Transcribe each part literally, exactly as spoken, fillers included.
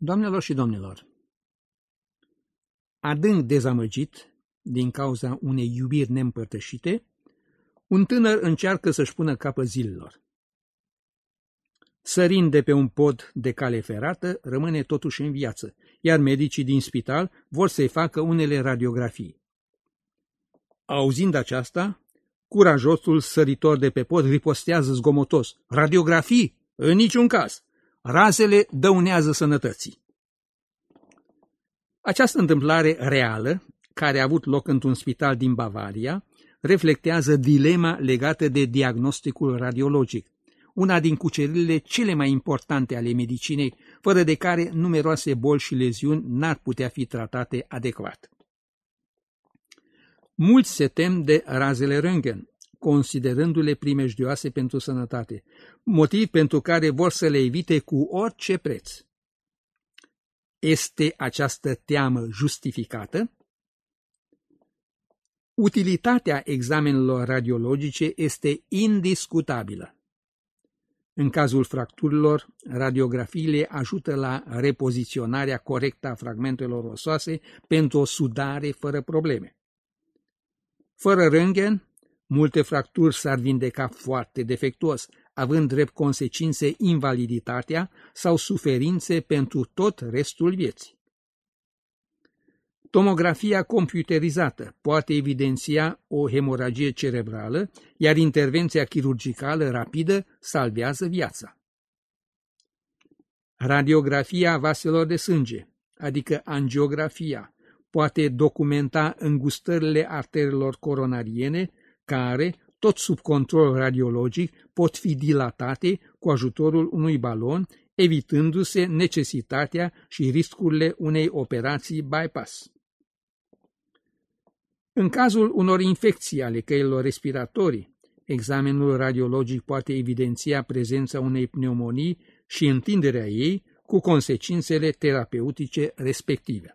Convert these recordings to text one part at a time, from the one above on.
Doamnelor și domnilor, adânc dezamăgit din cauza unei iubiri neîmpărtășite, un tânăr încearcă să-și pună capăt zilelor. Sărind de pe un pod de cale ferată, rămâne totuși în viață, iar medicii din spital vor să-i facă unele radiografii. Auzind aceasta, curajosul săritor de pe pod ripostează zgomotos: radiografii? În niciun caz! Razele dăunează sănătății. Această întâmplare reală, care a avut loc într-un spital din Bavaria, reflectează dilema legată de diagnosticul radiologic, una din cuceririle cele mai importante ale medicinei, fără de care numeroase boli și leziuni n-ar putea fi tratate adecvat. Mulți se tem de razele Röntgen, considerându-le primejdioase pentru sănătate, motiv pentru care vor să le evite cu orice preț. Este această teamă justificată? Utilitatea examenelor radiologice este indiscutabilă. În cazul fracturilor, radiografiile ajută la repoziționarea corectă a fragmentelor osoase pentru o sudare fără probleme. Fără röntgen, multe fracturi s-ar vindeca foarte defectuos, având drept consecințe invaliditatea sau suferințe pentru tot restul vieții. Tomografia computerizată poate evidenția o hemoragie cerebrală, iar intervenția chirurgicală rapidă salvează viața. Radiografia vaselor de sânge, adică angiografia, poate documenta îngustările arterelor coronariene, care, tot sub control radiologic, pot fi dilatate cu ajutorul unui balon, evitându-se necesitatea și riscurile unei operații bypass. În cazul unor infecții ale căilor respiratorii, examenul radiologic poate evidenția prezența unei pneumonii și întinderea ei, cu consecințele terapeutice respective.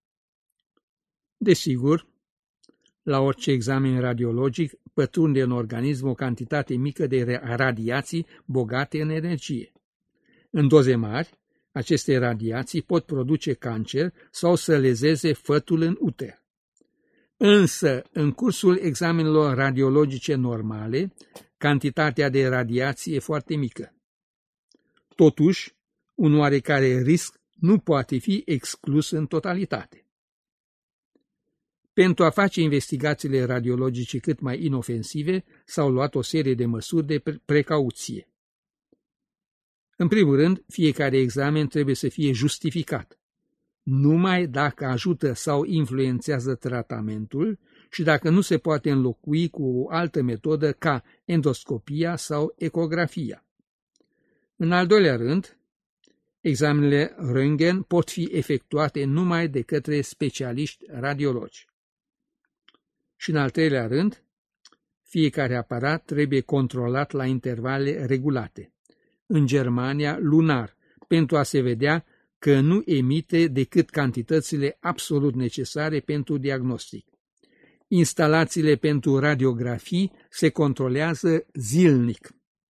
Desigur, la orice examen radiologic pătrunde în organism o cantitate mică de radiații bogate în energie. În doze mari, aceste radiații pot produce cancer sau să lezeze fătul în uter. Însă, în cursul examenelor radiologice normale, cantitatea de radiații e foarte mică. Totuși, un oarecare risc nu poate fi exclus în totalitate. Pentru a face investigațiile radiologice cât mai inofensive, s-au luat o serie de măsuri de precauție. În primul rând, fiecare examen trebuie să fie justificat, numai dacă ajută sau influențează tratamentul și dacă nu se poate înlocui cu o altă metodă ca endoscopia sau ecografia. În al doilea rând, examenele Röntgen pot fi efectuate numai de către specialiști radiologi. Și în al treilea rând, fiecare aparat trebuie controlat la intervale regulate, în Germania lunar, pentru a se vedea că nu emite decât cantitățile absolut necesare pentru diagnostic. Instalațiile pentru radiografii se controlează zilnic.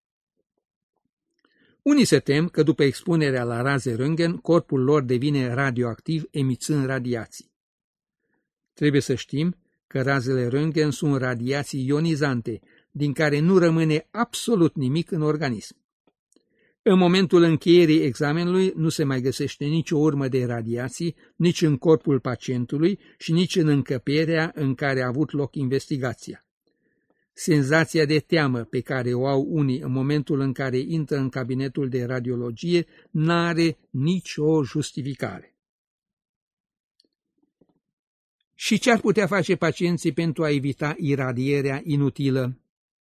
Unii se tem că după expunerea la raze Röntgen, corpul lor devine radioactiv emițând radiații. Trebuie să știm că razele Röntgen sunt radiații ionizante, din care nu rămâne absolut nimic în organism. În momentul încheierii examenului nu se mai găsește nicio urmă de radiații, nici în corpul pacientului și nici în încăperea în care a avut loc investigația. Senzația de teamă pe care o au unii în momentul în care intră în cabinetul de radiologie n-are nicio justificare. Și ce ar putea face pacienții pentru a evita iradierea inutilă?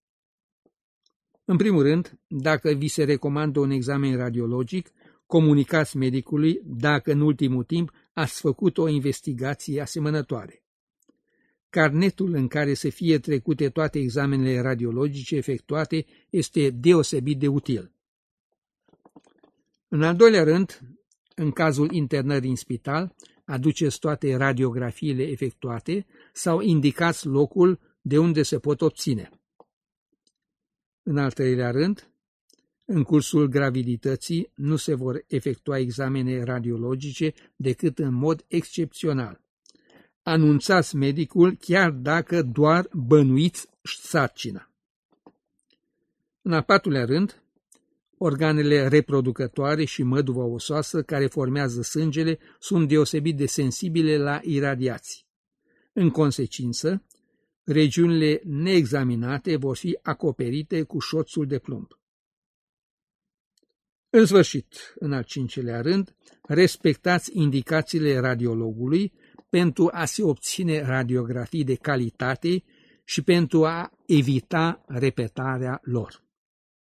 În primul rând, dacă vi se recomandă un examen radiologic, comunicați medicului dacă în ultimul timp ați făcut o investigație asemănătoare. Carnetul în care să fie trecute toate examenele radiologice efectuate este deosebit de util. În al doilea rând, în cazul internării în spital, aduceți toate radiografiile efectuate sau indicați locul de unde se pot obține. În al treilea rând, În cursul gravidității nu se vor efectua examene radiologice decât în mod excepțional. Anunțați medicul chiar dacă doar bănuiți sarcina. În al patrulea rând, organele reproducătoare și măduva osoasă care formează sângele sunt deosebit de sensibile la iradiații. În consecință, regiunile neexaminate vor fi acoperite cu șoțul de plumb. În sfârșit, în al cincilea rând, respectați indicațiile radiologului pentru a se obține radiografii de calitate și pentru a evita repetarea lor.